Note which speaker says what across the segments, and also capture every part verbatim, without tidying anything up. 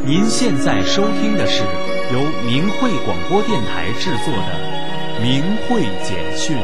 Speaker 1: 您现在收听的是由明慧广播电台制作的《明慧简讯》。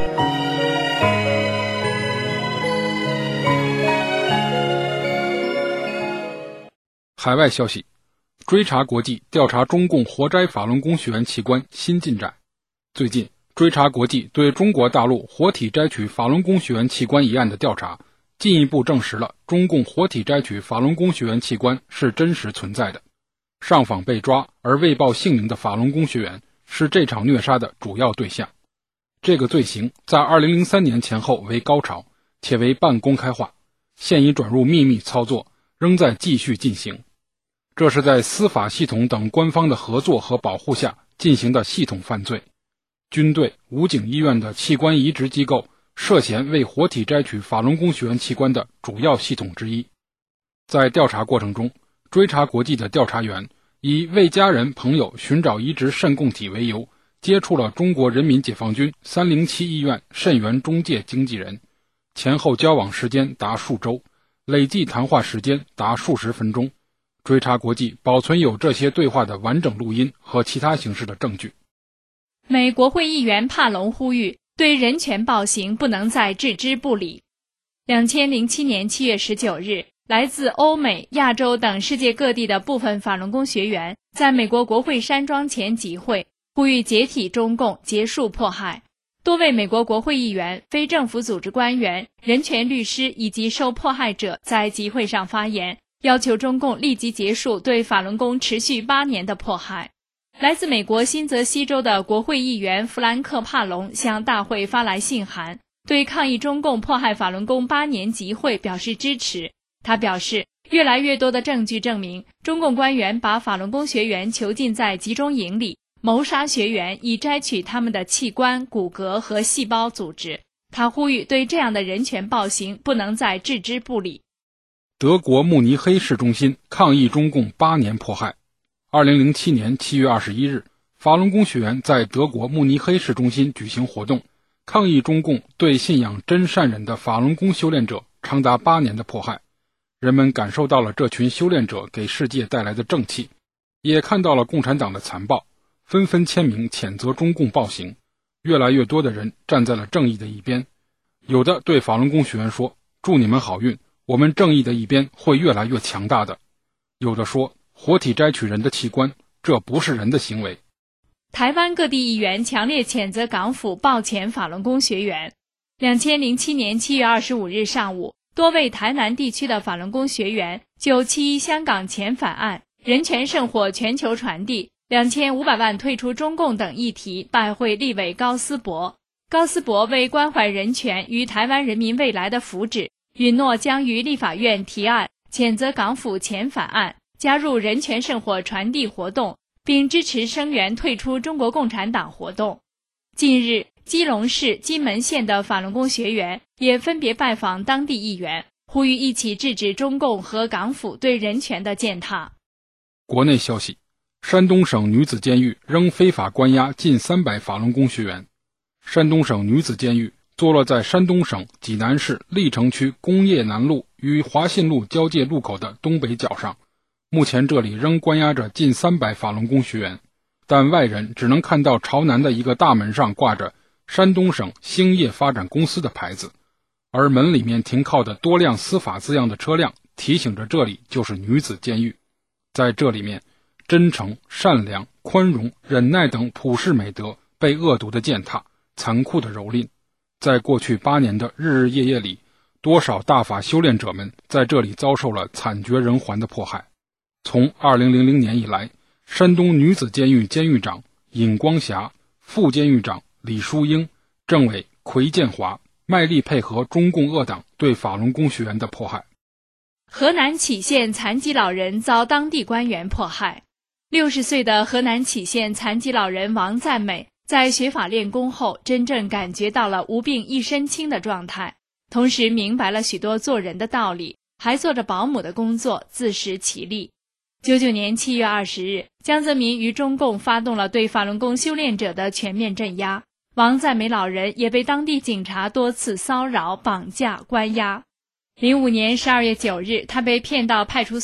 Speaker 2: 海外消息，追查国际调查中共活摘法轮功学员器官新进展。最近，追查国际对中国大陆活体摘取法轮功学员器官一案的调查，进一步证实了中共活体摘取法轮功学员器官是真实存在的。上访被抓而未报姓名的法轮功学员是这场虐杀的主要对象。这个罪行在二零零三年前后为高潮，且为半公开化，现已转入秘密操作，仍在继续进行。这是在司法系统等官方的合作和保护下进行的系统犯罪。军队、武警医院的器官移植机构涉嫌为活体摘取法轮功学员器官的主要系统之一。在调查过程中，追查国际的调查员以为家人朋友寻找移植肾供体为由，接触了中国人民解放军三零七医院肾源中介经纪人，前后交往时间达数周，累计谈话时间达数十分钟。追查国际保存有这些对话的完整录音和其他形式的证据。
Speaker 3: 美国会议员帕隆呼吁，对人权暴行不能再置之不理。二零零七年七月十九日，来自欧美、亚洲等世界各地的部分法轮功学员在美国国会山庄前集会，呼吁解体中共，结束迫害。多位美国国会议员、非政府组织官员、人权律师以及受迫害者在集会上发言，要求中共立即结束对法轮功持续八年的迫害。来自美国新泽西州的国会议员弗兰克·帕隆向大会发来信函，对抗议中共迫害法轮功八年集会表示支持。他表示，越来越多的证据证明，中共官员把法轮功学员囚禁在集中营里，谋杀学员以摘取他们的器官、骨骼和细胞组织。他呼吁对这样的人权暴行不能再置之不理。
Speaker 2: 德国慕尼黑市中心抗议中共八年迫害。二零零七年七月二十一日，法轮功学员在德国慕尼黑市中心举行活动，抗议中共对信仰真善忍的法轮功修炼者长达八年的迫害。人们感受到了这群修炼者给世界带来的正气，也看到了共产党的残暴，纷纷签名谴责中共暴行。越来越多的人站在了正义的一边，有的对法轮功学员说，祝你们好运，我们正义的一边会越来越强大的。有的说，活体摘取人的器官，这不是人的行为。
Speaker 3: 台湾各地议员强烈谴责港府暴遣法轮功学员。二零零七年七月二十五日上午，多位台南地区的法轮功学员就七一香港遣返案、人权圣火全球传递、两千五百万退出中共等议题拜会立委高思博。高思博为关怀人权与台湾人民未来的福祉，允诺将于立法院提案谴责港府遣返案，加入人权圣火传递活动，并支持声援退出中国共产党活动。近日，基隆市金门县的法轮功学员也分别拜访当地议员，呼吁一起制止中共和港府对人权的践踏。
Speaker 2: 国内消息，山东省女子监狱仍非法关押近三百法轮功学员。山东省女子监狱坐落在山东省济南市历城区工业南路与华信路交界路口的东北角上，目前这里仍关押着近三百法轮功学员，但外人只能看到朝南的一个大门上挂着山东省兴业发展公司的牌子，而门里面停靠的多辆司法字样的车辆提醒着这里就是女子监狱。在这里面，真诚、善良、宽容、忍耐等普世美德被恶毒的践踏，残酷的蹂躏。在过去八年的日日夜夜里，多少大法修炼者们在这里遭受了惨绝人寰的迫害。从二零零零年以来，山东女子监狱监狱长尹光霞、副监狱长李淑英、政委奎建华卖力配合中共恶党对法轮功学员的迫害。
Speaker 3: 河南杞县残疾老人遭当地官员迫害。六十岁的河南杞县残疾老人王赞美在学法练功后，真正感觉到了无病一身轻的状态，同时明白了许多做人的道理，还做着保姆的工作，自食其力。九九年七月二十日，江泽民于中共发动了对法轮功修炼者的全面镇压，王赞美老人也被当地警察多次骚扰、绑架、关押。零五年十二月九日，他被骗到派出所，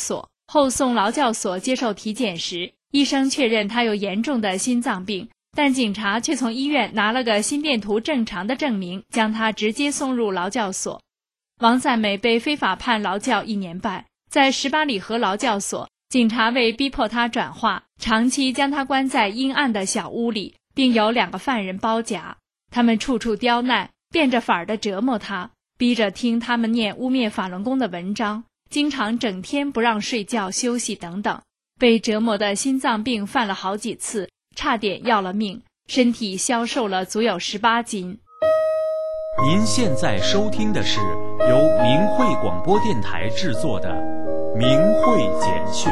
Speaker 3: 后送劳教所接受体检时，医生确认他有严重的心脏病，但警察却从医院拿了个心电图正常的证明，将他直接送入劳教所。王赞美被非法判劳教一年半，在十八里河劳教所，警察为逼迫他转化，长期将他关在阴暗的小屋里，并有两个犯人包夹，他们处处刁难，变着法儿地折磨他，逼着听他们念污蔑法轮功的文章，经常整天不让睡觉休息等等，被折磨的心脏病犯了好几次，差点要了命，身体消瘦了足有十八斤。
Speaker 1: 您现在收听的是由明慧广播电台制作的《明慧简讯》。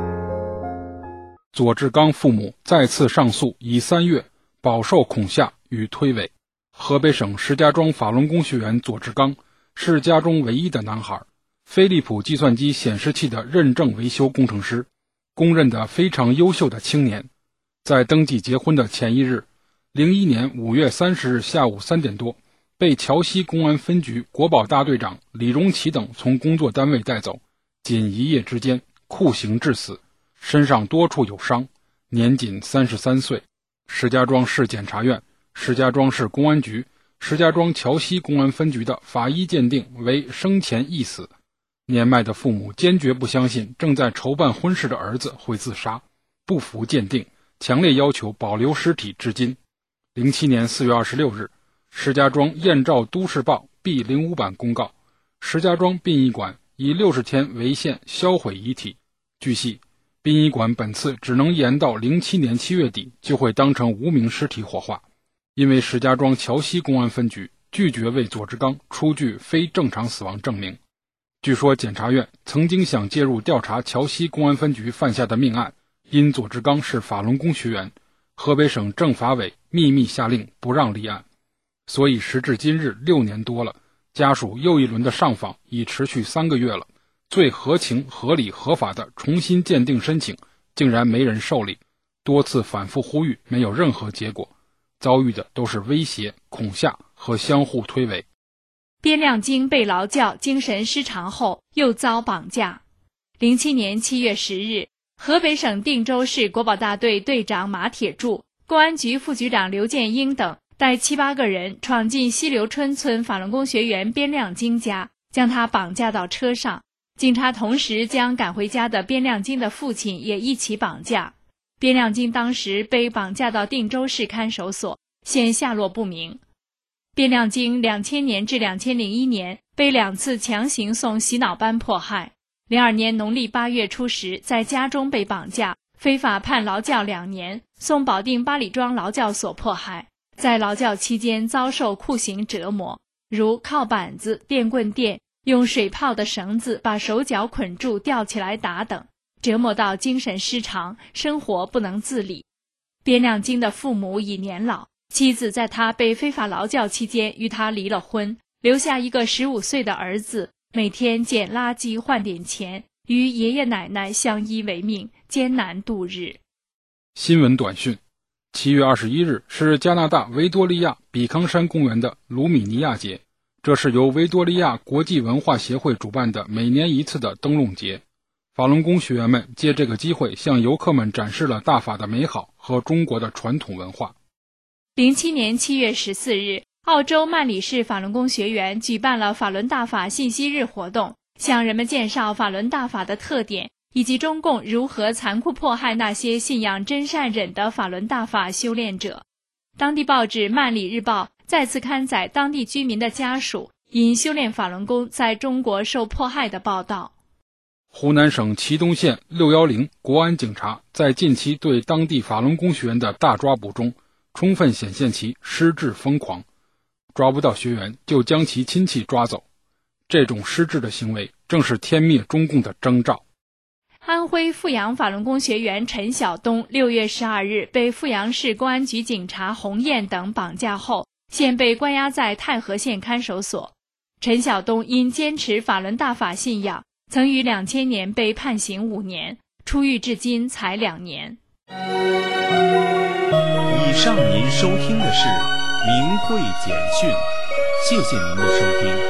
Speaker 2: 左志刚父母再次上诉，已三月饱受恐吓与推诿。河北省石家庄法轮功学员左志刚是家中唯一的男孩，飞利浦计算机显示器的认证维修工程师，公认的非常优秀的青年。在登记结婚的前一日，零一年五月三十日下午三点多，被桥西公安分局国保大队长李荣奇等从工作单位带走，仅一夜之间酷刑致死，身上多处有伤，年仅三十三岁。石家庄市检察院、石家庄市公安局、石家庄桥西公安分局的法医鉴定为生前缢死。年迈的父母坚决不相信正在筹办婚事的儿子会自杀，不服鉴定，强烈要求保留尸体至今。零七年四月二十六日，石家庄燕赵都市报 B 零五版公告，石家庄殡仪馆以六十天为限销毁遗体。据悉，殡仪馆本次只能延到零七年七月底就会当成无名尸体火化，因为石家庄桥西公安分局拒绝为左志刚出具非正常死亡证明。据说检察院曾经想介入调查桥西公安分局犯下的命案，因左志刚是法轮功学员，河北省政法委秘密下令不让立案。所以时至今日六年多了，家属又一轮的上访已持续三个月了，最合情合理合法的重新鉴定申请竟然没人受理，多次反复呼吁没有任何结果，遭遇的都是威胁、恐吓和相互推诿。
Speaker 3: 边亮京被劳教精神失常后又遭绑架。零七年七月十日，河北省定州市国保大队队长马铁柱、公安局副局长刘建英等带七八个人闯进西流春村法轮功学员边亮京家，将他绑架到车上。警察同时将赶回家的边亮京的父亲也一起绑架。边亮京当时被绑架到定州市看守所，现下落不明。边亮京两千年至两千零一年被两次强行送洗脑班迫害。零二年农历八月初时，在家中被绑架，非法判劳教两年，送保定八里庄劳教所迫害。在劳教期间遭受酷刑折磨，如靠板子、电棍电，用水泡的绳子把手脚捆住吊起来打等，折磨到精神失常，生活不能自理。边亮京的父母已年老，妻子在他被非法劳教期间与他离了婚，留下一个十五岁的儿子，每天捡垃圾换点钱，与爷爷奶奶相依为命，艰难度日。
Speaker 2: 新闻短讯：七月二十一日是加拿大维多利亚比康山公园的卢米尼亚节，这是由维多利亚国际文化协会主办的每年一次的灯笼节。法轮功学员们借这个机会向游客们展示了大法的美好和中国的传统文化。
Speaker 3: 零七年七月十四日，澳洲曼里市法轮功学员举办了法轮大法信息日活动，向人们介绍法轮大法的特点，以及中共如何残酷迫害那些信仰真善忍的法轮大法修炼者。当地报纸《曼里日报》再次刊载当地居民的家属因修炼法轮功在中国受迫害的报道。
Speaker 2: 湖南省祁东县六一零国安警察在近期对当地法轮功学员的大抓捕中，充分显现其失智疯狂，抓不到学员就将其亲戚抓走，这种失智的行为正是天灭中共的征兆。
Speaker 3: 安徽阜阳法轮功学员陈晓东六月十二日被阜阳市公安局警察洪艳等绑架后，现被关押在太和县看守所。陈晓东因坚持法轮大法信仰，曾于两千年被判刑五年，出狱至今才两年。
Speaker 1: 以上您收听的是明慧简讯，谢谢您的收听。